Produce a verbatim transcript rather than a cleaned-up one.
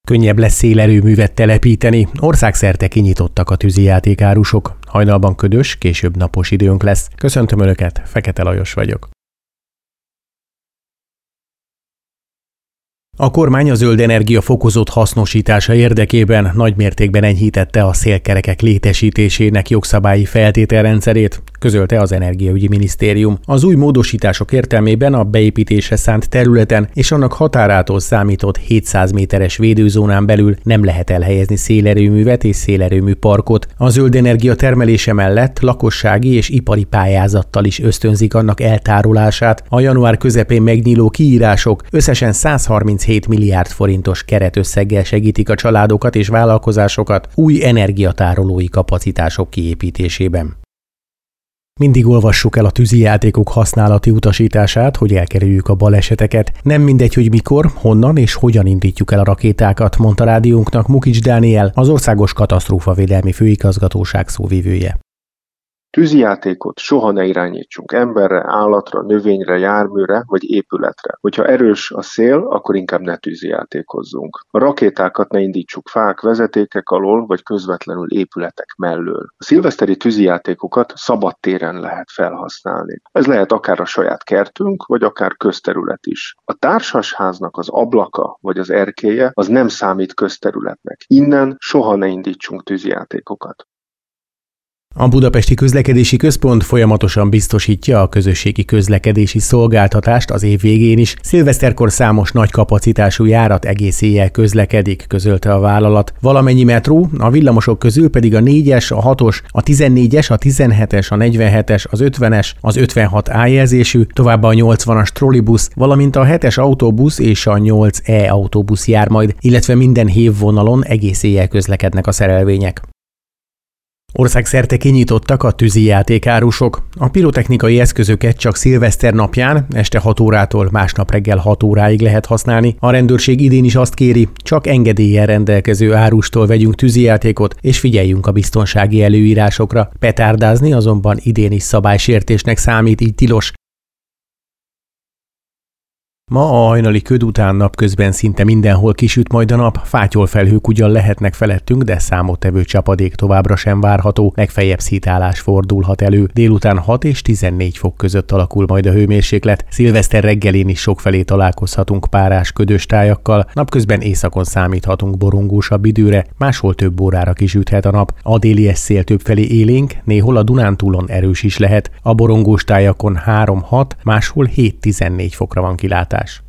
Könnyebb lesz szélerőművet telepíteni, országszerte kinyitottak a tűzijátékárusok. Hajnalban ködös, később napos időnk lesz. Köszöntöm Önöket, Fekete Lajos vagyok. A kormány a zöld energia fokozott hasznosítása érdekében nagymértékben enyhítette a szélkerekek létesítésének jogszabályi feltételrendszerét, közölte az Energiaügyi Minisztérium. Az új módosítások értelmében a beépítésre szánt területen és annak határától számított hétszáz méteres védőzónán belül nem lehet elhelyezni szélerőművet és szélerőmű parkot. A zöld energia termelése mellett lakossági és ipari pályázattal is ösztönzik annak eltárolását. A január közepén megnyíló kiírások összesen száz harminchét milliárd forintos keretösszeggel segítik a családokat és vállalkozásokat új energiatárolói kapacitások kiépítésében. Mindig olvassuk el a tűzijátékok használati utasítását, hogy elkerüljük a baleseteket. Nem mindegy, hogy mikor, honnan és hogyan indítjuk el a rakétákat, mondta rádiónknak Mukics Dániel, az Országos Katasztrófavédelmi Főigazgatóság szóvivője. Tűzijátékot soha ne irányítsunk emberre, állatra, növényre, járműre vagy épületre. Hogyha erős a szél, akkor inkább ne tűzijátékozzunk. A rakétákat ne indítsuk fák, vezetékek alól vagy közvetlenül épületek mellől. A szilveszteri tűzijátékokat szabad téren lehet felhasználni. Ez lehet akár a saját kertünk, vagy akár közterület is. A társasháznak az ablaka vagy az erkélye az nem számít közterületnek. Innen soha ne indítsunk tűzijátékokat. A Budapesti Közlekedési Központ folyamatosan biztosítja a közösségi közlekedési szolgáltatást az év végén is. Szilveszterkor számos nagy kapacitású járat egész éjjel közlekedik, közölte a vállalat. Valamennyi metró, a villamosok közül pedig a négyes, a hatos, a tizennégyes, a tizenhetes, a negyvenhetes, az ötvenes, az ötvenhat A jelzésű, továbbá a nyolcvanas trollibusz, valamint a hetes autóbusz és a nyolc E autóbusz jár majd, illetve minden hévvonalon egész éjjel közlekednek a szerelvények. Országszerte kinyitottak a tűzijátékárusok. A pirotechnikai eszközöket csak szilveszter napján, este hat órától másnap reggel hat óráig lehet használni. A rendőrség idén is azt kéri, csak engedéllyel rendelkező árustól vegyünk tűzijátékot, és figyeljünk a biztonsági előírásokra. Petárdázni azonban idén is szabálysértésnek számít, így tilos. Ma a hajnali köd után napközben szinte mindenhol kisüt majd a nap, fátyolfelhők ugyan lehetnek felettünk, de számottevő csapadék továbbra sem várható, legfeljebb szitálás fordulhat elő. Délután hat és tizennégy fok között alakul majd a hőmérséklet, szilveszter reggelén is sokfelé találkozhatunk párás ködös tájakkal, napközben északon számíthatunk borongósabb időre, máshol több órára kisüthet a nap. A déli szél többfelé élénk, néhol a Dunántúlon erős is lehet, a borongós tájakon három-hat, máshol hét-tizennégy fokra van kilátás.